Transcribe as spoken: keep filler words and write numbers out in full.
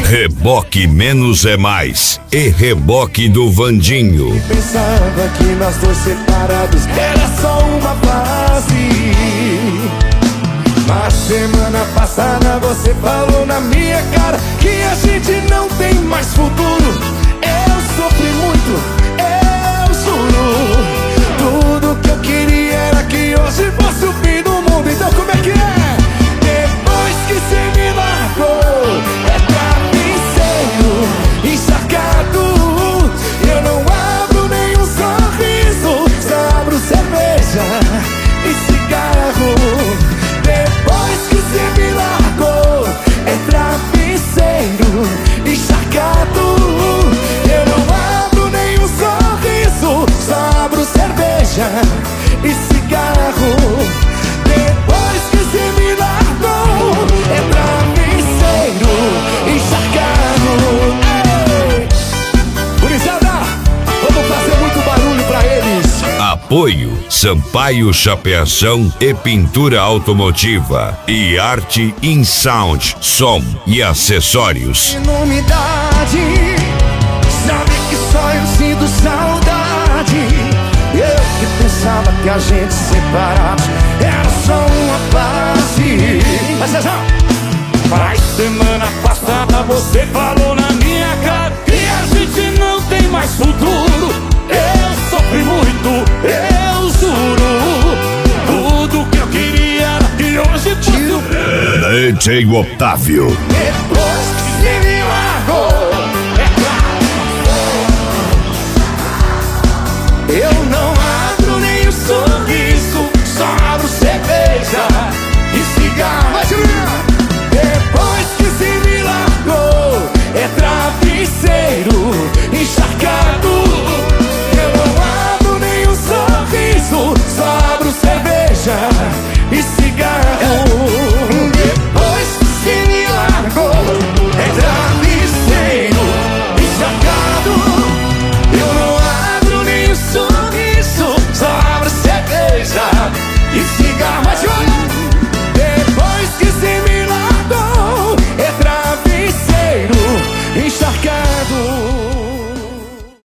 Reboque Menos é Mais e Reboque do Vandinho. Pensava que nós dois separados era só uma fase, mas semana passada você falou na minha cara que a gente não tem mais futuro. Eu sofri muito, eu juro. Tudo que eu queria era que hoje fosse o fim do mundo. Então como é que é? Depois que você me largou, é travesseiro encharcado. Eu não abro nenhum sorriso, só abro cerveja e cigarro. Depois que você me largou, é travesseiro encharcado. Eu não abro nenhum sorriso, só abro cerveja e cigarro. Depois que você me largou, é travesseiro encharcado. Ei! Gurizada, vamos fazer muito barulho pra eles. Apoio Sampaio Chapeação e Pintura Automotiva e Arte in Sound, som e acessórios. Enormidade, sabe que só eu sinto saudade. Eu que pensava que a gente separado era só uma fase. Mas Zezão, faz semana passada você falou na minha cara que a gente não tem mais futuro. Eu sofri muito, eu juro. Tudo que eu queria era que hoje fosse o D J Otávio. depois